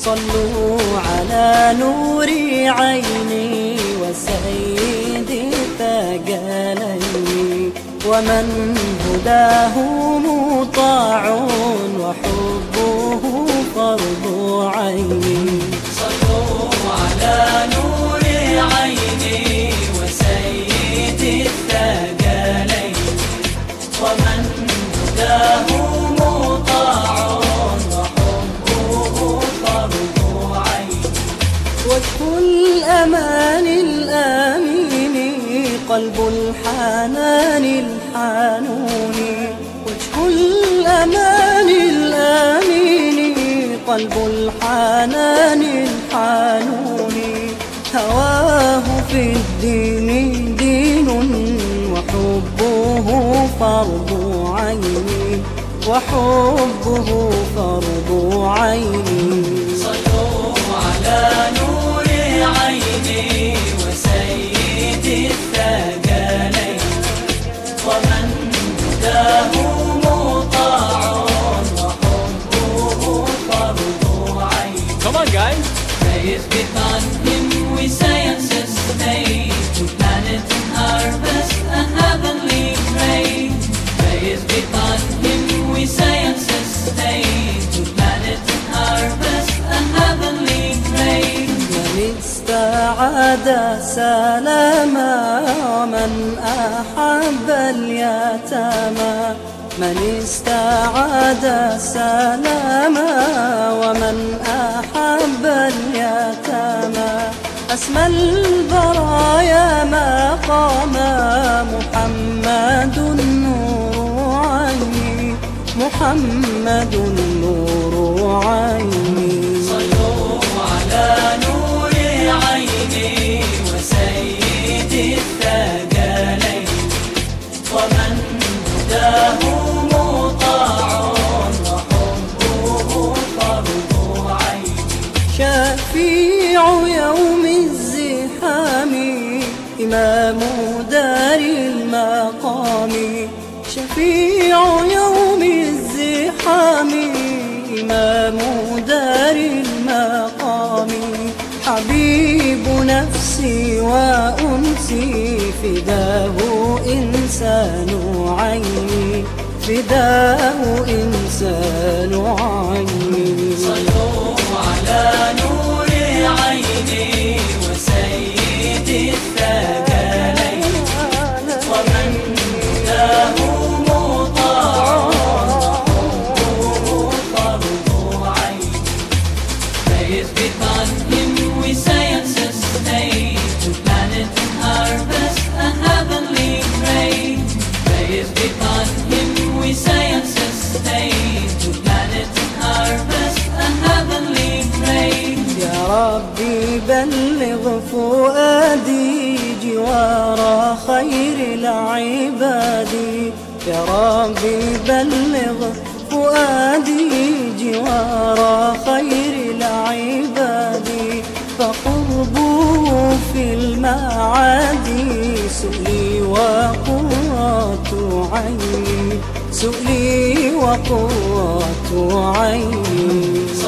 صلوا على نور عيني وسيد الثقلين، ومن هداه مطاع وحبه فرض عيني. صلوا على نور عيني وسيد الثقلين، ومن هداه مطاع وحبه فرض عيني. وجه الأمان الآمين، قلب الحنان الحنون، وجه الأمان الآمين، قلب الحنان الحنون، هواه في الدين دين وحبه فرض عيني، وحبه فرض عيني. صلوا على نور عيني وسيد الثقلين، ومن هداه مطاع وحبه فرض عيني. Come on, guys. Praise be on him, we say and sustain, to planet and harvest a heavenly grain. Praise be on him, we say and sustain, to planet and harvest a heavenly grain. من استعاد سلاما ومن أحب اليتامى، من استعاد سلاما ومن أحب اليتامى، أسمى البرايا مقاما، محمد نور عيني، محمد نور عيني. صلوا على نور عيني وسيد الثقلين، ومن هداه مطاع وحبه فرض عيني. شفيع يوم الزحام، إمام دار المقام، شفيع يوم الزحام، إمام دار المقام، حبيب نفسي وأنسي، فداه إنسان عيني، فداه إنسان عيني. صلوا على نور عيني وسيد الثقلين، ومن هداه مطاع وحبه فرض عيني. Praise be on him, we say and sustain, to planet and harvest a heavenly grain. Praise be on him, we say and sustain, to planet and harvest a heavenly grain. يا ربي بلغ فؤادي جوار خير العباد، يا ربي بلغ فؤادي جوار خير العباد، فقربه في المعادي سؤلي وقرة عيني، سؤلي وقرة عيني.